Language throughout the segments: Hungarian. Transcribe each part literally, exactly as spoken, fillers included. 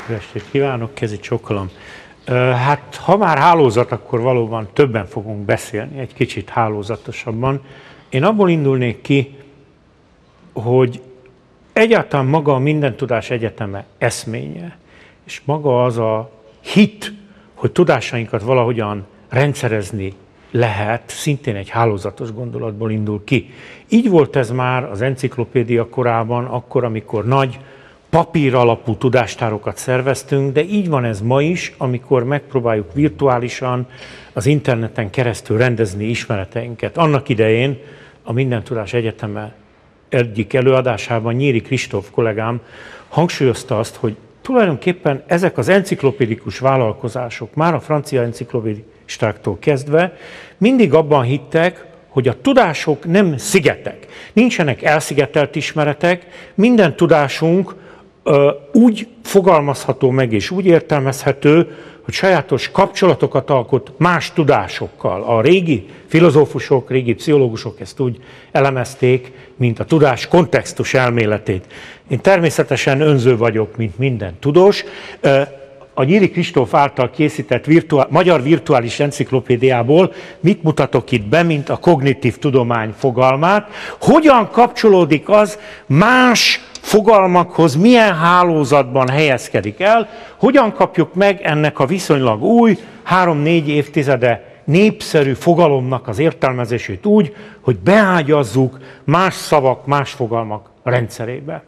Jó estét kívánok, kezi csókolom. Hát ha már hálózat, akkor valóban többen fogunk beszélni, egy kicsit hálózatosabban. Én abból indulnék ki, hogy egyáltalán maga a Mindentudás Egyeteme eszménye, és maga az a hit, hogy tudásainkat valahogyan rendszerezni lehet, szintén egy hálózatos gondolatból indul ki. Így volt ez már az enciklopédia korában, akkor, amikor nagy papír alapú tudástárokat szerveztünk, de így van ez ma is, amikor megpróbáljuk virtuálisan az interneten keresztül rendezni ismereteinket. Annak idején a Mindentudás Egyeteme egyik előadásában Nyíri Kristóf kollégám hangsúlyozta azt, hogy tulajdonképpen ezek az enciklopédikus vállalkozások, már a francia enciklopédistáktól kezdve mindig abban hittek, hogy a tudások nem szigetek. Nincsenek elszigetelt ismeretek, minden tudásunk ö, úgy fogalmazható meg és úgy értelmezhető, hogy sajátos kapcsolatokat alkot más tudásokkal. A régi filozófusok, régi pszichológusok ezt úgy elemezték, mint a tudás kontextus elméletét. Én természetesen önző vagyok, mint minden tudós. A Nyíri Kristóf által készített virtuál, magyar virtuális enciklopédiából mit mutatok itt be, mint a kognitív tudomány fogalmát? Hogyan kapcsolódik az más fogalmakhoz, milyen hálózatban helyezkedik el, hogyan kapjuk meg ennek a viszonylag új, három-négy évtizede népszerű fogalomnak az értelmezését úgy, hogy beágyazzuk más szavak, más fogalmak rendszerébe.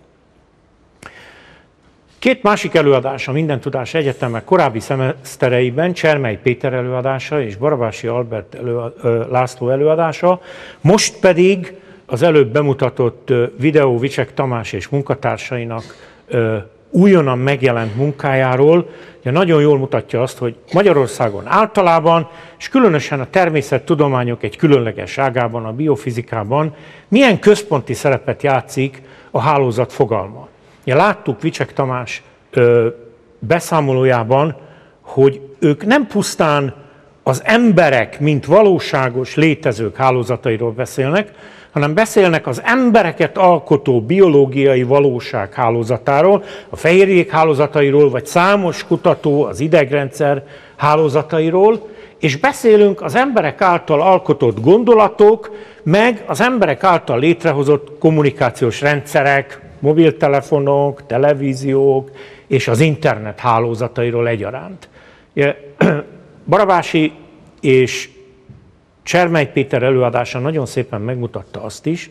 Két másik előadás a Mindentudás Egyeteme korábbi szemesztereiben, Csermely Péter előadása és Barabási Albert elő, László előadása, most pedig az előbb bemutatott videó Vicsek Tamás és munkatársainak újonnan megjelent munkájáról, ugye nagyon jól mutatja azt, hogy Magyarországon általában, és különösen a természettudományok egy különleges ágában, a biofizikában milyen központi szerepet játszik a hálózat fogalma. Ja, láttuk Vicsek Tamás ö, beszámolójában, hogy ők nem pusztán az emberek, mint valóságos létezők hálózatairól beszélnek, hanem beszélnek az embereket alkotó biológiai valóság hálózatáról, a fehérjék hálózatairól, vagy számos kutató az idegrendszer hálózatairól, és beszélünk az emberek által alkotott gondolatok, meg az emberek által létrehozott kommunikációs rendszerek, mobiltelefonok, televíziók és az internet hálózatairól egyaránt. Barabási és Csermely Péter előadása nagyon szépen megmutatta azt is,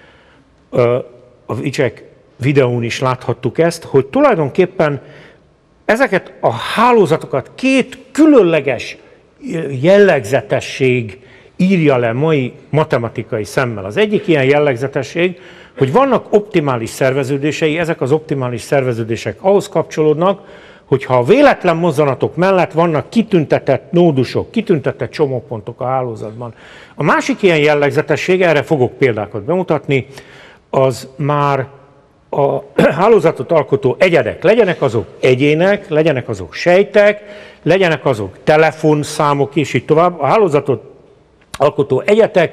a Vicsek videón is láthattuk ezt, hogy tulajdonképpen ezeket a hálózatokat két különleges jellegzetesség írja le mai matematikai szemmel. Az egyik ilyen jellegzetesség, hogy vannak optimális szerveződései, ezek az optimális szerveződések ahhoz kapcsolódnak, hogyha a véletlen mozzanatok mellett vannak kitüntetett nódusok, kitüntetett csomópontok a hálózatban. A másik ilyen jellegzetesség, erre fogok példákat bemutatni, az már a hálózatot alkotó egyedek, legyenek azok egyének, legyenek azok sejtek, legyenek azok telefonszámok, és így tovább. A hálózatot alkotó egyetek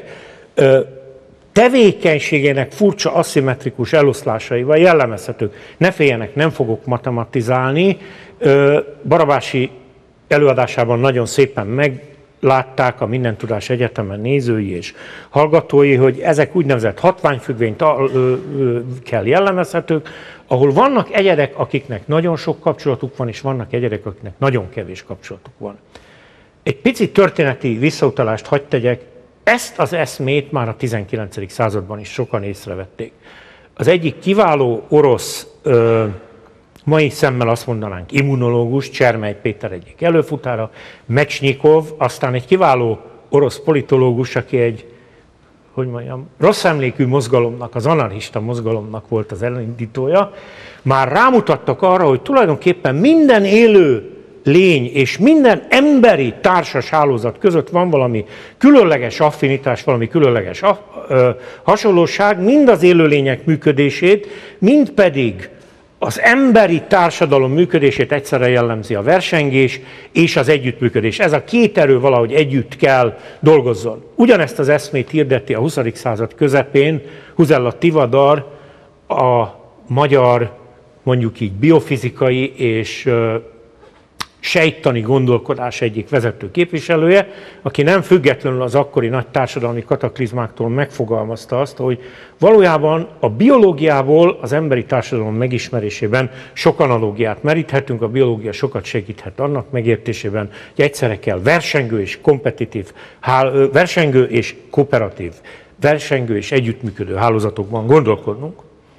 tevékenységének furcsa aszimmetrikus eloszlásaival jellemezhetők. Ne féljenek, nem fogok matematizálni. Barabási előadásában nagyon szépen meglátták a Mindentudás Egyetemen nézői és hallgatói, hogy ezek úgynevezett hatványfüggvényt kell jellemezhetők, ahol vannak egyedek, akiknek nagyon sok kapcsolatuk van, és vannak egyedek, akiknek nagyon kevés kapcsolatuk van. Egy pici történeti visszautalást hadd tegyek. Ezt az eszmét már a tizenkilencedik században is sokan észrevették. Az egyik kiváló orosz, ö, mai szemmel azt mondanánk immunológus, Csermely Péter egyik előfutára, Mechnikov, aztán egy kiváló orosz politológus, aki egy, hogy mondjam, rossz emlékű mozgalomnak, az anarchista mozgalomnak volt az elindítója, már rámutattak arra, hogy tulajdonképpen minden élő lény és minden emberi társas hálózat között van valami különleges affinitás, valami különleges hasonlóság, mind az élőlények működését, mind pedig az emberi társadalom működését egyszerre jellemzi a versengés és az együttműködés. Ez a két erő valahogy együtt kell dolgozzon. Ugyanezt az eszmét hirdeti a huszadik század közepén Huzella Tivadar, a magyar mondjuk így biofizikai és sejttani gondolkodás egyik vezető képviselője, aki nem függetlenül az akkori nagy társadalmi kataklizmáktól megfogalmazta azt, hogy valójában a biológiából az emberi társadalom megismerésében sok analógiát meríthetünk, a biológia sokat segíthet annak megértésében, hogy egyszerre kell versengő és kompetitív, versengő és kooperatív, versengő és együttműködő hálózatokban gondolkodnunk.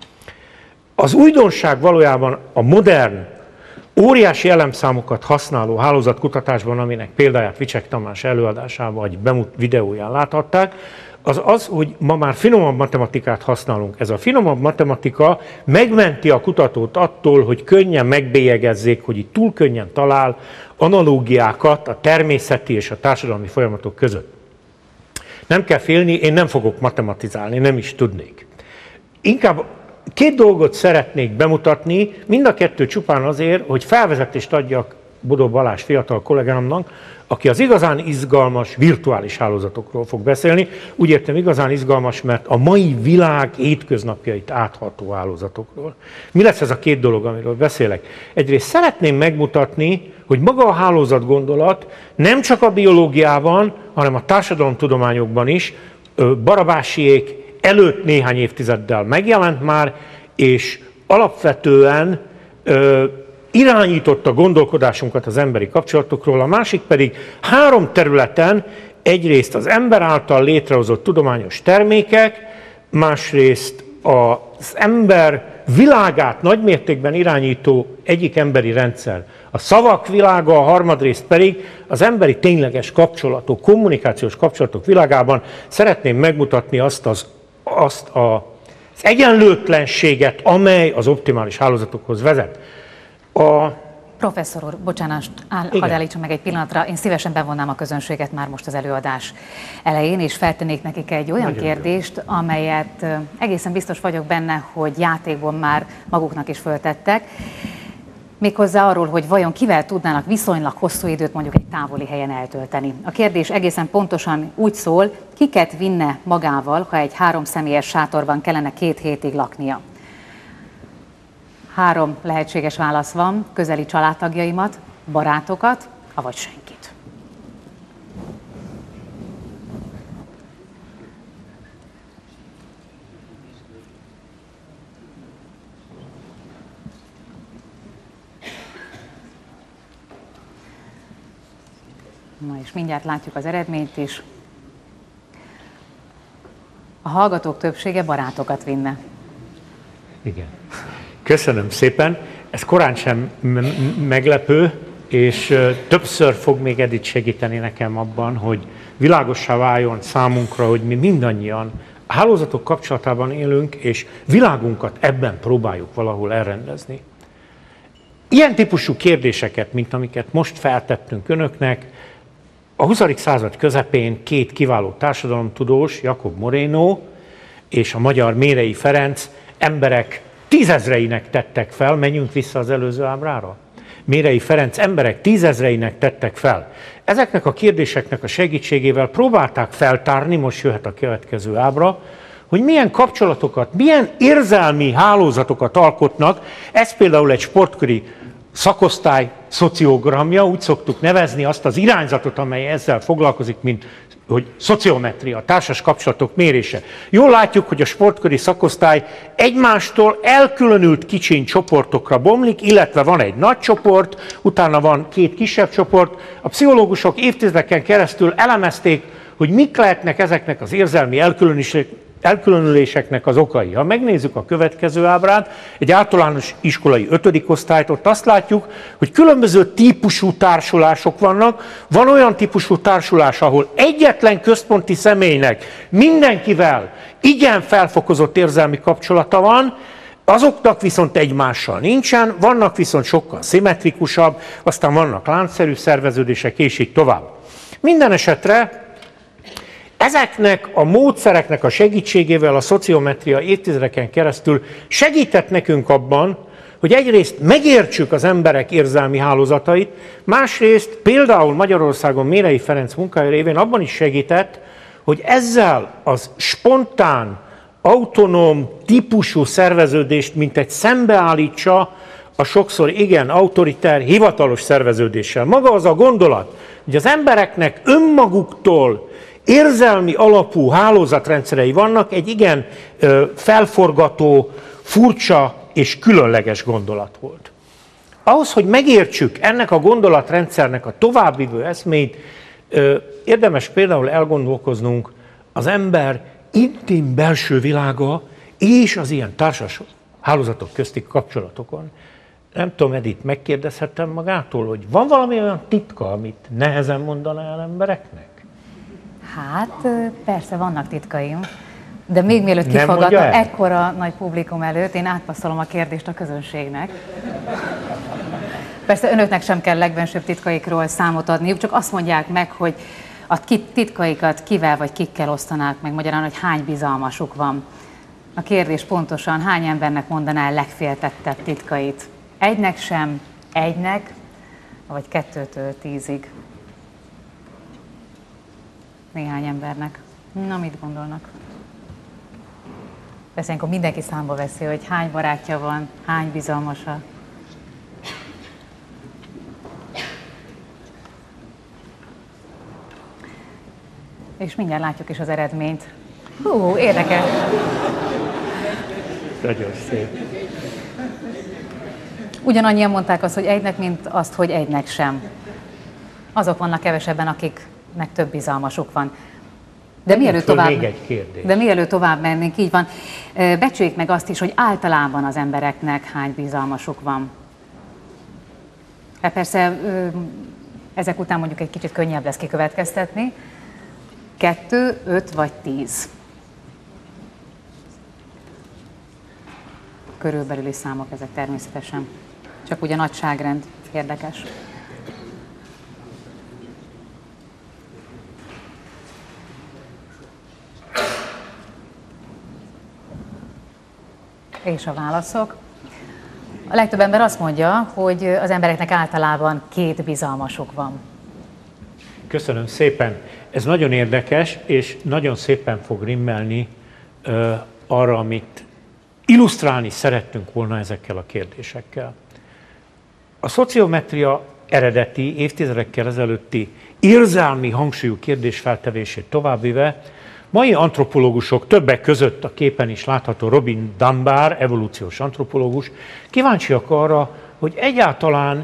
Az újdonság valójában a modern, óriási elemszámokat használó hálózatkutatásban, aminek példáját Vicsek Tamás előadásában vagy bemut videóján láthatták, az az, hogy ma már finomabb matematikát használunk. Ez a finomabb matematika megmenti a kutatót attól, hogy könnyen megbélyegezzék, hogy itt túl könnyen talál analógiákat a természeti és a társadalmi folyamatok között. Nem kell félni, én nem fogok matematizálni, nem is tudnék. Inkább két dolgot szeretnék bemutatni, mind a kettő csupán azért, hogy felvezetést adjak Bodó Balázs fiatal kollégámnak, aki az igazán izgalmas virtuális hálózatokról fog beszélni. Úgy értem igazán izgalmas, mert a mai világ hétköznapjait átható hálózatokról. Mi lesz ez a két dolog, amiről beszélek? Egyrészt szeretném megmutatni, hogy maga a hálózatgondolat nem csak a biológiában, hanem a társadalomtudományokban is Barabásiék előtt néhány évtizeddel megjelent már, és alapvetően ö, irányította gondolkodásunkat az emberi kapcsolatokról, a másik pedig három területen, egyrészt az ember által létrehozott tudományos termékek, másrészt az ember világát nagymértékben irányító egyik emberi rendszer, a szavak világa, a harmadrészt pedig az emberi tényleges kapcsolatok, kommunikációs kapcsolatok világában szeretném megmutatni azt az azt a, az egyenlőtlenséget, amely az optimális hálózatokhoz vezet. A... Professzor úr, bocsánat, áll, hadd állítsam meg egy pillanatra. Én szívesen bevonnám a közönséget már most az előadás elején, és feltennék nekik egy olyan Nagyon kérdést, jó. amelyet egészen biztos vagyok benne, hogy játékban már maguknak is föltettek. Méghozzá arról, hogy vajon kivel tudnának viszonylag hosszú időt mondjuk egy távoli helyen eltölteni. A kérdés egészen pontosan úgy szól, kiket vinne magával, ha egy háromszemélyes sátorban kellene két hétig laknia. Három lehetséges válasz van, közeli családtagjaimat, barátokat, avagy senkit. Na és mindjárt látjuk az eredményt is. A hallgatók többsége barátokat vinne. Igen. Köszönöm szépen. Ez korán sem meglepő, és többször fog még Edith segíteni nekem abban, hogy világossá váljon számunkra, hogy mi mindannyian a hálózatok kapcsolatában élünk, és világunkat ebben próbáljuk valahol elrendezni. Ilyen típusú kérdéseket, mint amiket most feltettünk önöknek, a huszadik század közepén két kiváló társadalomtudós, Jakob Moreno és a magyar Mérei Ferenc emberek tízezreinek tettek fel, menjünk vissza az előző ábrára. Mérei Ferenc emberek tízezreinek tettek fel. Ezeknek a kérdéseknek a segítségével próbálták feltárni, most jöhet a következő ábra, hogy milyen kapcsolatokat, milyen érzelmi hálózatokat alkotnak. Ez például egy sportköri szakosztály szociogramja, úgy szoktuk nevezni azt az irányzatot, amely ezzel foglalkozik, mint hogy szociometria, társas kapcsolatok mérése. Jól látjuk, hogy a sportköri szakosztály egymástól elkülönült kicsiny csoportokra bomlik, illetve van egy nagy csoport, utána van két kisebb csoport. A pszichológusok évtizedeken keresztül elemezték, hogy mik lehetnek ezeknek az érzelmi elkülönüléseknek az okai. Ha megnézzük a következő ábrát, egy általános iskolai ötödik osztályt, ott azt látjuk, hogy különböző típusú társulások vannak. Van olyan típusú társulás, ahol egyetlen központi személynek mindenkivel igen felfokozott érzelmi kapcsolata van, azoknak viszont egymással nincsen, vannak viszont sokkal szimmetrikusabb, aztán vannak láncszerű szerveződések, és így tovább. Minden esetre ezeknek a módszereknek a segítségével a szociometria évtizedeken keresztül segített nekünk abban, hogy egyrészt megértsük az emberek érzelmi hálózatait, másrészt például Magyarországon Mérei Ferenc munkája révén abban is segített, hogy ezzel az spontán, autonóm típusú szerveződést, mint egy szembeállítsa a sokszor igen autoriter, hivatalos szerveződéssel. Maga az a gondolat, hogy az embereknek önmaguktól érzelmi alapú hálózatrendszerei vannak, egy igen felforgató, furcsa és különleges gondolat volt. Ahhoz, hogy megértsük ennek a gondolatrendszernek a továbbvivő eszmét, érdemes például elgondolkoznunk az ember intim belső világa és az ilyen társas hálózatok közti kapcsolatokon. Nem tudom, Edith, megkérdezhettem magától, hogy van valami olyan titka, amit nehezen mondaná el embereknek? Hát persze vannak titkaim, de még mielőtt kifogadna ekkora nagy publikum előtt, én átpasszolom a kérdést a közönségnek. Persze önöknek sem kell legbensőbb titkaikról számot adniuk, csak azt mondják meg, hogy a titkaikat kivel vagy kikkel osztanák meg, magyarán, hogy hány bizalmasuk van. A kérdés pontosan, hány embernek mondaná el legféltettebb titkait? Egynek sem, egynek, vagy kettőtől tízig? Néhány embernek. Na, mit gondolnak? Persze, amikor mindenki számba veszi, hogy hány barátja van, hány bizalmasa. És mindjárt látjuk is az eredményt. Hú, érdekes. Nagyon szép. Ugyanannyian mondták azt, hogy egynek, mint azt, hogy egynek sem. Azok vannak kevesebben, akiknek több bizalmasuk van. De mielőtt tovább, még egy kérdés. De mielőtt tovább mennénk, így van, becsüljék meg azt is, hogy általában az embereknek hány bizalmasuk van. Hát persze ezek után mondjuk egy kicsit könnyebb lesz kikövetkeztetni. Kettő, öt vagy tíz. Körülbelüli számok ezek természetesen. Csak ugye nagyságrend érdekes. És a válaszok. A legtöbb ember azt mondja, hogy az embereknek általában két bizalmasuk van. Köszönöm szépen. Ez nagyon érdekes, és nagyon szépen fog rimmelni uh, arra, amit illusztrálni szerettünk volna ezekkel a kérdésekkel. A szociometria eredeti, évtizedekkel ezelőtti érzelmi hangsúlyú kérdésfeltevését továbbvive, mai antropológusok, többek között a képen is látható Robin Dunbar, evolúciós antropológus, kíváncsiak arra, hogy egyáltalán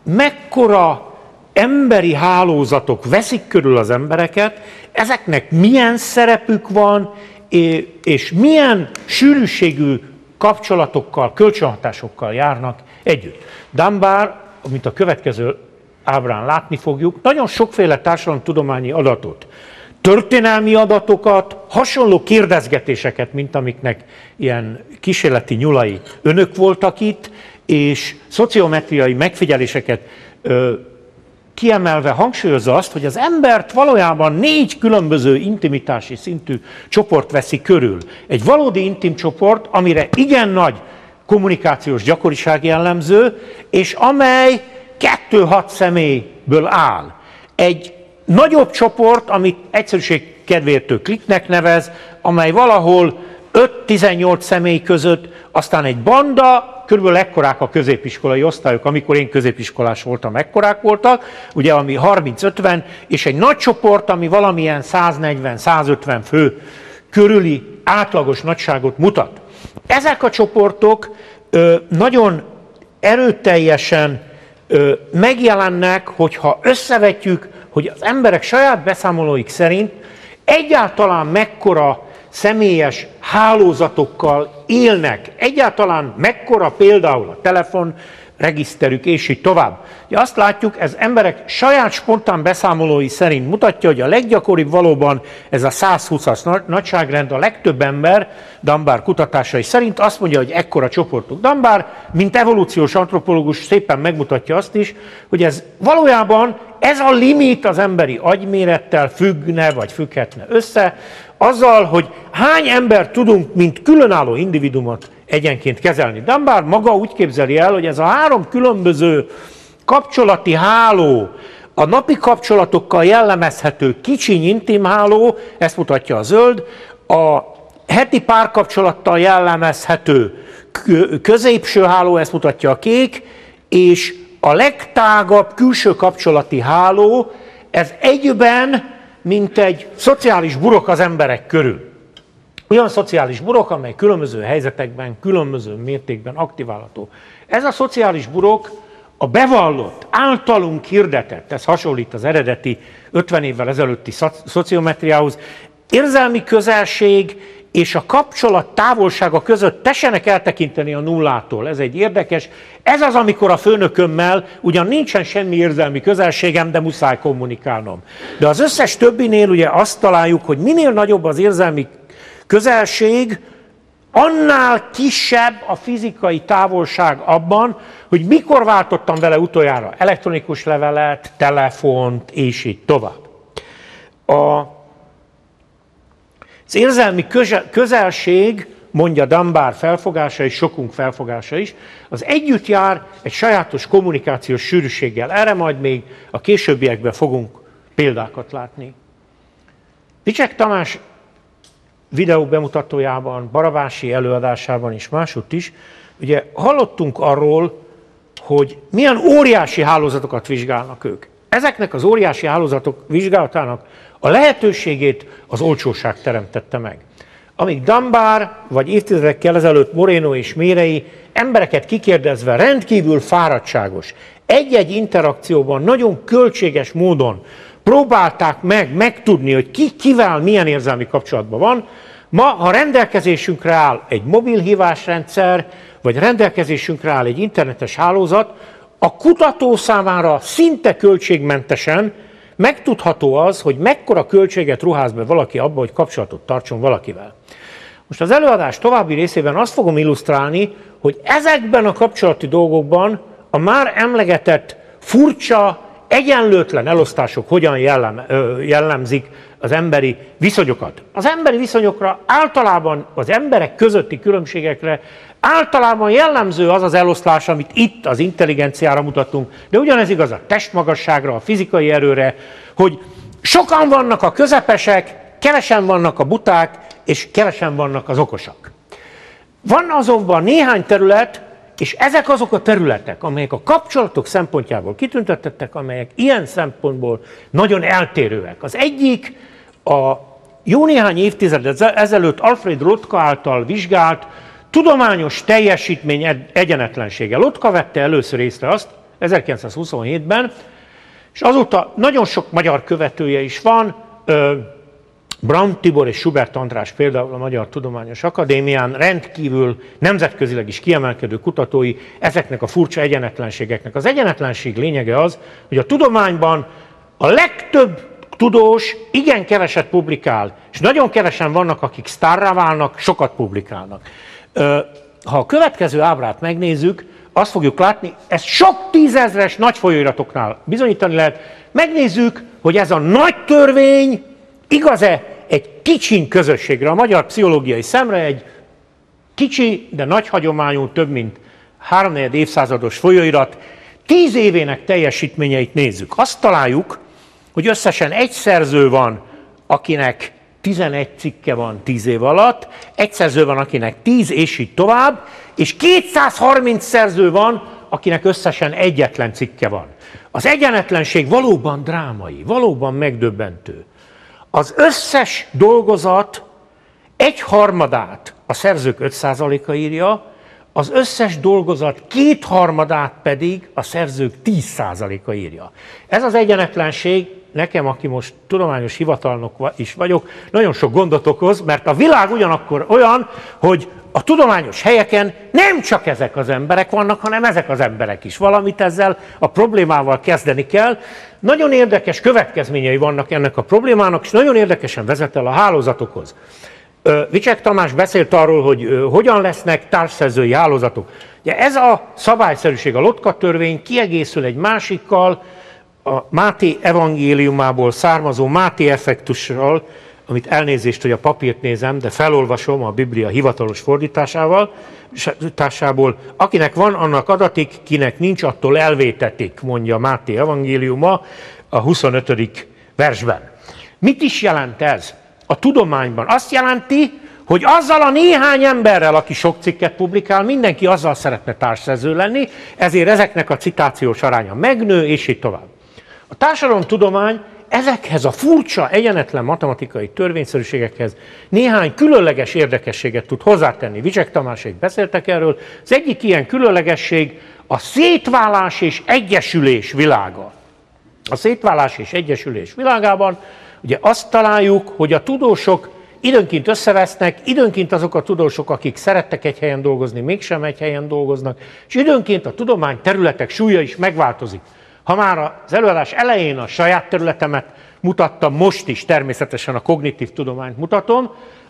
mekkora emberi hálózatok veszik körül az embereket, ezeknek milyen szerepük van, és milyen sűrűségű kapcsolatokkal, kölcsönhatásokkal járnak együtt. Dunbar, mint a következő ábrán látni fogjuk, nagyon sokféle társadalomtudományi adatot, történelmi adatokat, hasonló kérdezgetéseket, mint amiknek ilyen kísérleti nyulai önök voltak itt, és szociometriai megfigyeléseket ö, kiemelve hangsúlyozza azt, hogy az embert valójában négy különböző intimitási szintű csoport veszi körül. Egy valódi intim csoport, amire igen nagy kommunikációs gyakoriság jellemző, és amely kettő-hat személyből áll. Egy nagyobb csoport, amit egyszerűség kedvéért kliknek nevez, amely valahol öt-tizennyolc személy között, aztán egy banda, körülbelül ekkorák a középiskolai osztályok, amikor én középiskolás voltam, ekkorák voltak, ugye ami harminc-ötven, és egy nagy csoport, ami valamilyen száznegyven-százötven fő körüli átlagos nagyságot mutat. Ezek a csoportok ö, nagyon erőteljesen ö, megjelennek, hogyha összevetjük, hogy az emberek saját beszámolóik szerint egyáltalán mekkora személyes hálózatokkal élnek, egyáltalán mekkora például a telefon regiszterük, és így tovább. Ugye azt látjuk, ez emberek saját spontán beszámolói szerint mutatja, hogy a leggyakoribb valóban ez a százhúszas nagyságrend, a legtöbb ember, Dunbar kutatásai szerint azt mondja, hogy ekkora csoportok. Dunbar, mint evolúciós antropológus szépen megmutatja azt is, hogy ez valójában ez a limit az emberi agymérettel függne, vagy függhetne össze, azzal, hogy hány ember tudunk, mint különálló individumot egyenként kezelni. Dunbar maga úgy képzeli el, hogy ez a három különböző kapcsolati háló, a napi kapcsolatokkal jellemezhető kicsiny intim háló, ezt mutatja a zöld, a heti párkapcsolattal jellemezhető középső háló, ezt mutatja a kék, és a legtágabb külső kapcsolati háló, ez egyben, mint egy szociális burok az emberek körül. Olyan szociális burok, amely különböző helyzetekben, különböző mértékben aktiválható. Ez a szociális burok a bevallott, általunk hirdetett, ez hasonlít az eredeti ötven évvel ezelőtti szociometriához, érzelmi közelség és a kapcsolat távolsága között tessenek eltekinteni a nullától. Ez egy érdekes. Ez az, amikor a főnökömmel ugyan nincsen semmi érzelmi közelségem, de muszáj kommunikálnom. De az összes többinél ugye azt találjuk, hogy minél nagyobb az érzelmi közelség, annál kisebb a fizikai távolság abban, hogy mikor váltottam vele utoljára elektronikus levelet, telefont, és így tovább. A, az érzelmi közelség, mondja Dunbar felfogása és sokunk felfogása is, az együtt jár egy sajátos kommunikációs sűrűséggel. Erre majd még a későbbiekben fogunk példákat látni. Dicsek Tamás videó bemutatójában, Barabási előadásában és másutt is, ugye hallottunk arról, hogy milyen óriási hálózatokat vizsgálnak ők. Ezeknek az óriási hálózatok vizsgálatának a lehetőségét az olcsóság teremtette meg. Amíg Dunbar, vagy évtizedekkel ezelőtt Moreno és Mérei embereket kikérdezve rendkívül fáradtságos, egy-egy interakcióban nagyon költséges módon próbálták meg megtudni, hogy ki kivel milyen érzelmi kapcsolatban van. Ma, ha rendelkezésünkre áll egy mobilhívásrendszer, vagy rendelkezésünkre áll egy internetes hálózat, a kutató számára szinte költségmentesen megtudható az, hogy mekkora költséget ruház be valaki abba, hogy kapcsolatot tartson valakivel. Most az előadás további részében azt fogom illusztrálni, hogy ezekben a kapcsolati dolgokban a már emlegetett furcsa, egyenlőtlen elosztások hogyan jellem, jellemzik az emberi viszonyokat. Az emberi viszonyokra általában, az emberek közötti különbségekre általában jellemző az az eloszlás, amit itt az intelligenciára mutatunk, de ugyanez igaz a testmagasságra, a fizikai erőre, hogy sokan vannak a közepesek, kevesen vannak a buták, és kevesen vannak az okosak. Van azonban néhány terület, és ezek azok a területek, amelyek a kapcsolatok szempontjából kitüntetettek, amelyek ilyen szempontból nagyon eltérőek. Az egyik a jó néhány évtized ezelőtt Alfred Lotka által vizsgált tudományos teljesítmény egyenetlensége. Lotka vette először észre azt ezerkilencszázhuszonhétben, és azóta nagyon sok magyar követője is van, Braun Tibor és Schubert András például a Magyar Tudományos Akadémián rendkívül nemzetközileg is kiemelkedő kutatói ezeknek a furcsa egyenetlenségeknek. Az egyenetlenség lényege az, hogy a tudományban a legtöbb tudós igen keveset publikál, és nagyon kevesen vannak, akik sztárrá válnak, sokat publikálnak. Ha a következő ábrát megnézzük, azt fogjuk látni, ezt sok tízezres nagy folyóiratoknál bizonyítani lehet. Megnézzük, hogy ez a nagy törvény igaz-e egy kicsin közösségre, a magyar pszichológiai szemre egy kicsi, de nagy hagyományú, több mint háromnegyed évszázados folyóirat, tíz évének teljesítményeit nézzük. Azt találjuk, hogy összesen egy szerző van, akinek tizenegy cikke van tíz év alatt, egy szerző van, akinek tíz, és így tovább, és kétszázharminc szerző van, akinek összesen egyetlen cikke van. Az egyenetlenség valóban drámai, valóban megdöbbentő. Az összes dolgozat egy harmadát a szerzők öt százaléka írja, az összes dolgozat kétharmadát pedig a szerzők tíz százaléka írja. Ez az egyenetlenség nekem, aki most tudományos hivatalnok is vagyok, nagyon sok gondot okoz, mert a világ ugyanakkor olyan, hogy a tudományos helyeken nem csak ezek az emberek vannak, hanem ezek az emberek is. Valamit ezzel a problémával kezdeni kell. Nagyon érdekes következményei vannak ennek a problémának, és nagyon érdekesen vezet el a hálózatokhoz. Dicsek Tamás beszélt arról, hogy hogyan lesznek társszerzői hálózatok. Ugye ez a szabályszerűség, a Lotka törvény kiegészül egy másikkal, a Máté evangéliumából származó Máté effektussal, amit elnézést, hogy a papírt nézem, de felolvasom a Biblia hivatalos fordításával, tásából, akinek van, annak adatik, kinek nincs, attól elvétetik, mondja Máté evangéliuma a huszonötödik versben. Mit is jelent ez a tudományban? Azt jelenti, hogy azzal a néhány emberrel, aki sok cikket publikál, mindenki azzal szeretne társszerző lenni, ezért ezeknek a citációs aránya megnő, és így tovább. A társadalomtudomány ezekhez a furcsa, egyenetlen matematikai törvényszerűségekhez néhány különleges érdekességet tud hozzátenni. Vicsek Tamásék beszéltek erről. Az egyik ilyen különlegesség a szétválás és egyesülés világa. A szétválás és egyesülés világában ugye azt találjuk, hogy a tudósok időnként összevesznek, időnként azok a tudósok, akik szerettek egy helyen dolgozni, mégsem egy helyen dolgoznak, és időnként a tudomány területek súlya is megváltozik. Ha már az előadás elején a saját területemet mutattam, most is természetesen a kognitív tudományt mutatom.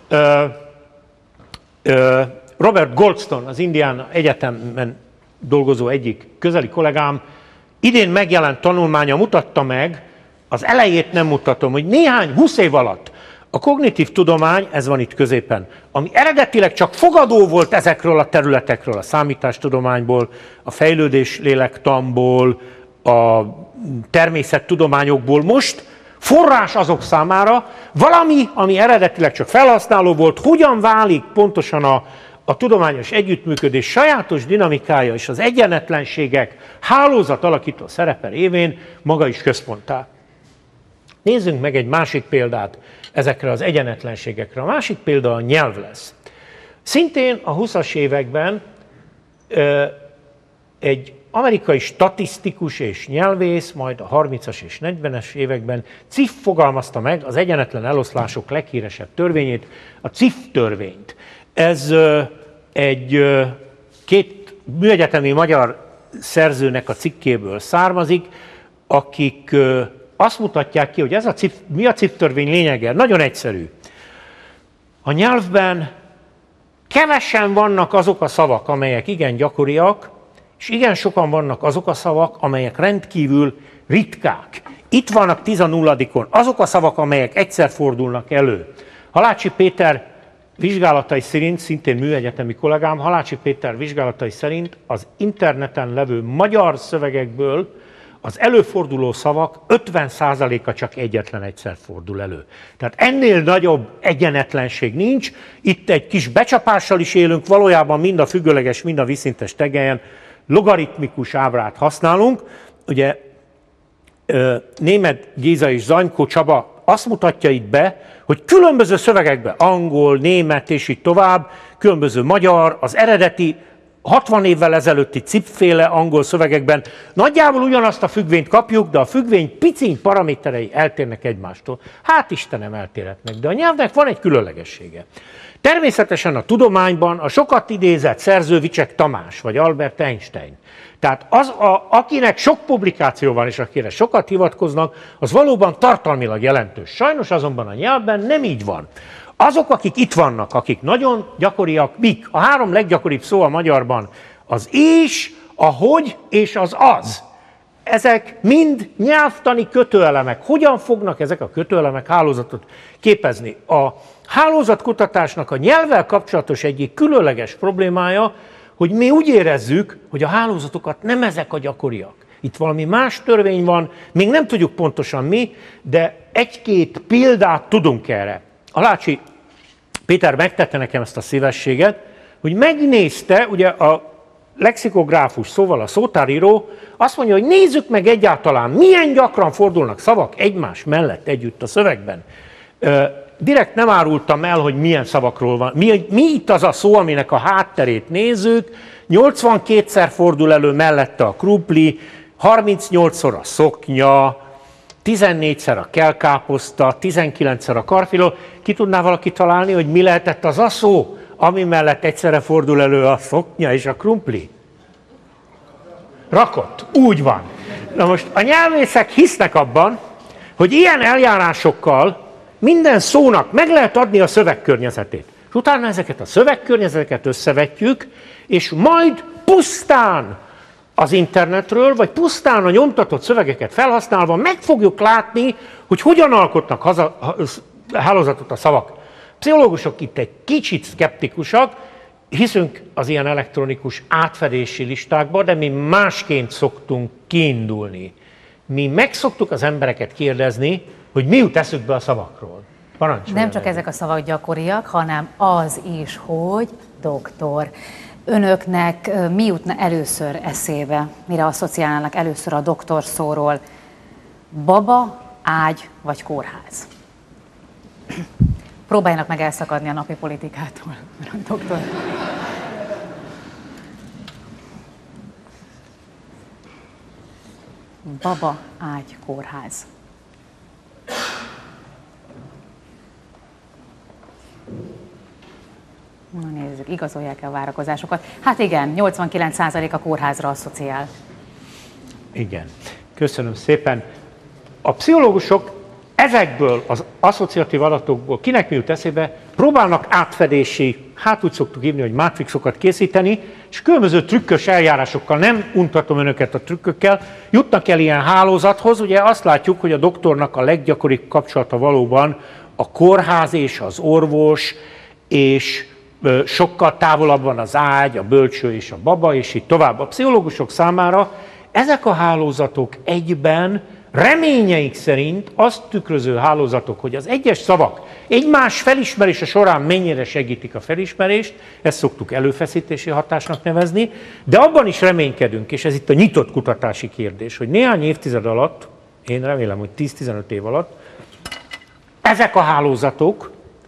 Robert Goldstone, az Indiana Egyetemen dolgozó egyik közeli kollégám, idén megjelent tanulmánya mutatta meg, az elejét nem mutatom, hogy néhány húsz év alatt a kognitív tudomány, ez van itt középen, ami eredetileg csak fogadó volt ezekről a területekről, a számítástudományból, a fejlődés lélektanból, a természettudományokból, most forrás azok számára, valami, ami eredetileg csak felhasználó volt, hogyan válik pontosan a, a tudományos együttműködés sajátos dinamikája és az egyenetlenségek hálózat alakító szerepe révén maga is központtá. Nézzünk meg egy másik példát ezekre az egyenetlenségekre. A másik példa a nyelv lesz. Szintén a huszas években ö, egy amerikai statisztikus és nyelvész, majd a harmincas és negyvenes években cé i ef fogalmazta meg az egyenetlen eloszlások leghíresebb törvényét, a cé i ef törvényt. Ez ö, egy ö, két műegyetemi magyar szerzőnek a cikkéből származik, akik ö, azt mutatják ki, hogy ez a cé i ef, mi a cé i ef törvény lényege? Nagyon egyszerű. A nyelvben kevesen vannak azok a szavak, amelyek igen gyakoriak, és igen sokan vannak azok a szavak, amelyek rendkívül ritkák. Itt vannak tíz a nulladikon azok a szavak, amelyek egyszer fordulnak elő. Halácsi Péter vizsgálatai szerint, szintén műegyetemi kollégám, Halácsi Péter vizsgálatai szerint az interneten levő magyar szövegekből az előforduló szavak ötven százaléka csak egyetlen egyszer fordul elő. Tehát ennél nagyobb egyenetlenség nincs. Itt egy kis becsapással is élünk, valójában mind a függőleges, mind a vízszintes tegelyen logaritmikus ábrát használunk. Ugye Németh Géza és Zanykó Csaba azt mutatja itt be, hogy különböző szövegekben, angol, német és így tovább, különböző magyar, az eredeti, hatvan évvel ezelőtti cé i ef-féle angol szövegekben nagyjából ugyanazt a függvényt kapjuk, de a függvény piciny paraméterei eltérnek egymástól. Hát Istenem, eltérhetnek, de a nyelvnek van egy különlegessége. Természetesen a tudományban a sokat idézett szerző Vicsek Tamás vagy Albert Einstein. Tehát az, a, akinek sok publikáció van és akire sokat hivatkoznak, az valóban tartalmilag jelentős. Sajnos azonban a nyelvben nem így van. Azok, akik itt vannak, akik nagyon gyakoriak, mik? A három leggyakoribb szó a magyarban az és, a hogy és az az. Ezek mind nyelvtani kötőelemek. Hogyan fognak ezek a kötőelemek hálózatot képezni? A hálózatkutatásnak a nyelvvel kapcsolatos egyik különleges problémája, hogy mi úgy érezzük, hogy a hálózatokat nem ezek a gyakoriak. Itt valami más törvény van, még nem tudjuk pontosan mi, de egy-két példát tudunk erre. Halácsi Péter megtette nekem ezt a szívességet, hogy megnézte, ugye a lexikográfus, szóval a szótáríró azt mondja, hogy nézzük meg egyáltalán, milyen gyakran fordulnak szavak egymás mellett együtt a szövegben. Direkt nem árultam el, hogy milyen szavakról van. Mi, mi itt az a szó, aminek a hátterét nézzük. nyolcvankétszer fordul elő mellette a krumpli, harmincnyolcszor a szoknya, tizennégyszer a kelkáposzta, tizenkilencszer a karfiló. Ki tudná valaki találni, hogy mi lehetett az a szó, ami mellett egyszerre fordul elő a szoknya és a krumpli? Rakott. Úgy van. Na most a nyelvészek hisznek abban, hogy ilyen eljárásokkal minden szónak meg lehet adni a szövegkörnyezetét. És utána ezeket a szövegkörnyezeteket összevetjük, és majd pusztán az internetről, vagy pusztán a nyomtatott szövegeket felhasználva meg fogjuk látni, hogy hogyan alkotnak haza, hálózatot a szavak. Pszichológusok itt egy kicsit szkeptikusak, hiszünk az ilyen elektronikus átfedési listákba, de mi másként szoktunk kiindulni. Mi megszoktuk az embereket kérdezni, hogy mi jut eszükbe a szavakról. Nem csak ezek a szavak gyakoriak, hanem az is, hogy doktor. Önöknek mi jutna először eszébe, mire asszociálnának először a doktor szóról? Baba, ágy vagy kórház? Próbáljanak meg elszakadni a napi politikától, doktor. Baba, ágy, kórház. Na nézzük, igazolják-e a várakozásokat? Hát igen, nyolcvankilenc százalék a kórházra asszociál. Igen, köszönöm szépen. A pszichológusok ezekből az asszociatív adatokból, kinek mi jut eszébe, próbálnak átfedési, hát úgy szoktuk hívni, hogy mátrixokat készíteni, és különböző trükkös eljárásokkal, nem untatom önöket a trükkökkel, jutnak el ilyen hálózathoz. Ugye azt látjuk, hogy a doktornak a leggyakoribb kapcsolata valóban a kórház és az orvos, és sokkal távolabb van az ágy, a bölcső és a baba, és így tovább. A pszichológusok számára ezek a hálózatok egyben reményeik szerint azt tükröző hálózatok, hogy az egyes szavak egymás felismerése során mennyire segítik a felismerést, ezt szoktuk előfeszítési hatásnak nevezni, de abban is reménykedünk, és ez itt a nyitott kutatási kérdés, hogy néhány évtized alatt, én remélem, hogy tíz-tizenöt év alatt, ezek a hálózatok,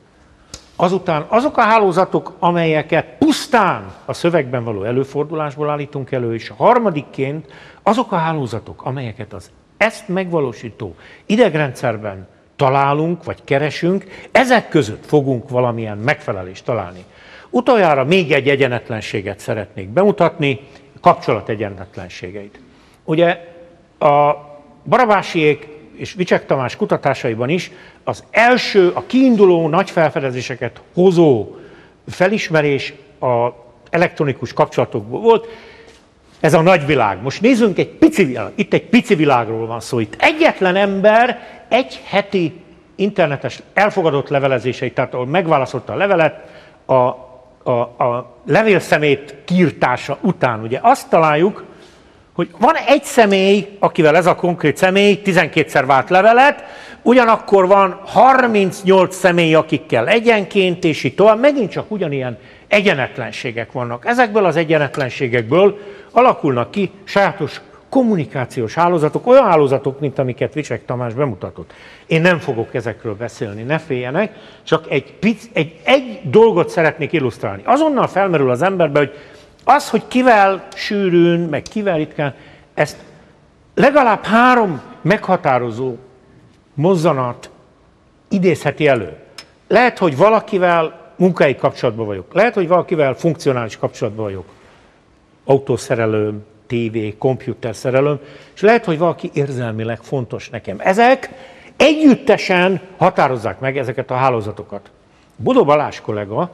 azután azok a hálózatok, amelyeket pusztán a szövegben való előfordulásból állítunk elő, és a harmadikként azok a hálózatok, amelyeket az ezt megvalósító idegrendszerben találunk, vagy keresünk, ezek között fogunk valamilyen megfelelést találni. Utoljára még egy egyenetlenséget szeretnék bemutatni, kapcsolategyenetlenségeit. Ugye a Barabásiék és Vicsek Tamás kutatásaiban is az első, a kiinduló nagy felfedezéseket hozó felismerés az elektronikus kapcsolatokból volt. Ez a nagyvilág. Most nézzünk egy pici világ. Itt egy pici világról van szó. Itt egyetlen ember egy heti internetes elfogadott levelezéseit, tehát ahol megválaszolta a levelet, a, a, a levélszemét kiirtása után. Ugye azt találjuk, hogy van egy személy, akivel ez a konkrét személy tizenkétszer vált levelet, ugyanakkor van harmincnyolc személy, akikkel egyenként, és így tovább. Megint csak ugyanilyen egyenetlenségek vannak. Ezekből az egyenetlenségekből alakulnak ki sajátos kommunikációs hálózatok, olyan hálózatok, mint amiket Vicsek Tamás bemutatott. Én nem fogok ezekről beszélni, ne féljenek, csak egy, pic, egy, egy dolgot szeretnék illusztrálni. Azonnal felmerül az emberbe, hogy az, hogy kivel sűrűn, meg kivel ritkán, ezt legalább három meghatározó mozzanat idézheti elő. Lehet, hogy valakivel munkai kapcsolatban vagyok, lehet, hogy valakivel funkcionális kapcsolatban vagyok, autószerelőm, tévé, komputerszerelőm, és lehet, hogy valaki érzelmileg fontos nekem. Ezek együttesen határozzák meg ezeket a hálózatokat. Bodó Balázs kollega,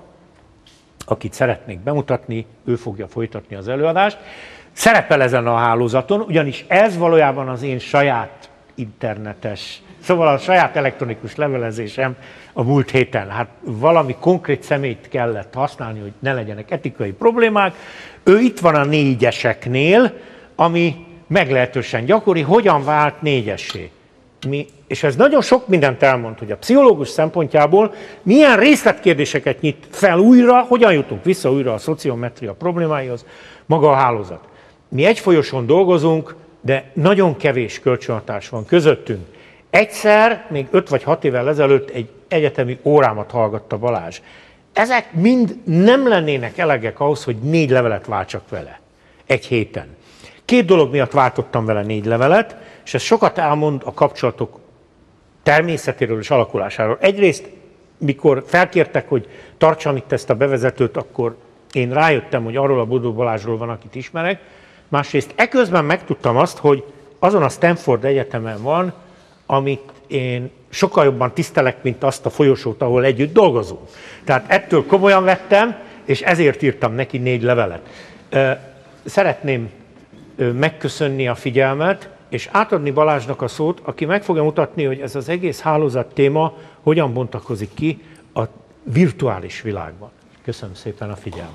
akit szeretnék bemutatni, ő fogja folytatni az előadást, szerepel ezen a hálózaton, ugyanis ez valójában az én saját internetes, szóval a saját elektronikus levelezésem a múlt héten. Hát valami konkrét személyt kellett használni, hogy ne legyenek etikai problémák. Ő itt van a négyeseknél, ami meglehetősen gyakori, hogyan vált négyessé. Mi, és ez nagyon sok mindent elmond, hogy a pszichológus szempontjából milyen részletkérdéseket nyit fel újra, hogyan jutunk vissza újra a szociometria problémáihoz, maga a hálózat. Mi egy folyosón dolgozunk, de nagyon kevés kölcsönhatás van közöttünk. Egyszer, még öt vagy hat évvel ezelőtt egy egyetemi órámat hallgatta Balázs. Ezek mind nem lennének elegek ahhoz, hogy négy levelet váltsak vele egy héten. Két dolog miatt váltottam vele négy levelet, és ez sokat elmond a kapcsolatok természetéről és alakulásáról. Egyrészt, mikor felkértek, hogy tartsam itt ezt a bevezetőt, akkor én rájöttem, hogy arról a Bodó Balázsról van, akit ismerek. Másrészt eközben megtudtam azt, hogy azon a Stanford Egyetemen van, amit én sokkal jobban tisztelek, mint azt a folyosót, ahol együtt dolgozunk. Tehát ettől komolyan vettem, és ezért írtam neki négy levelet. Szeretném megköszönni a figyelmet, és átadni Balázsnak a szót, aki meg fogja mutatni, hogy ez az egész hálózat téma hogyan bontakozik ki a virtuális világban. Köszönöm szépen a figyelmet.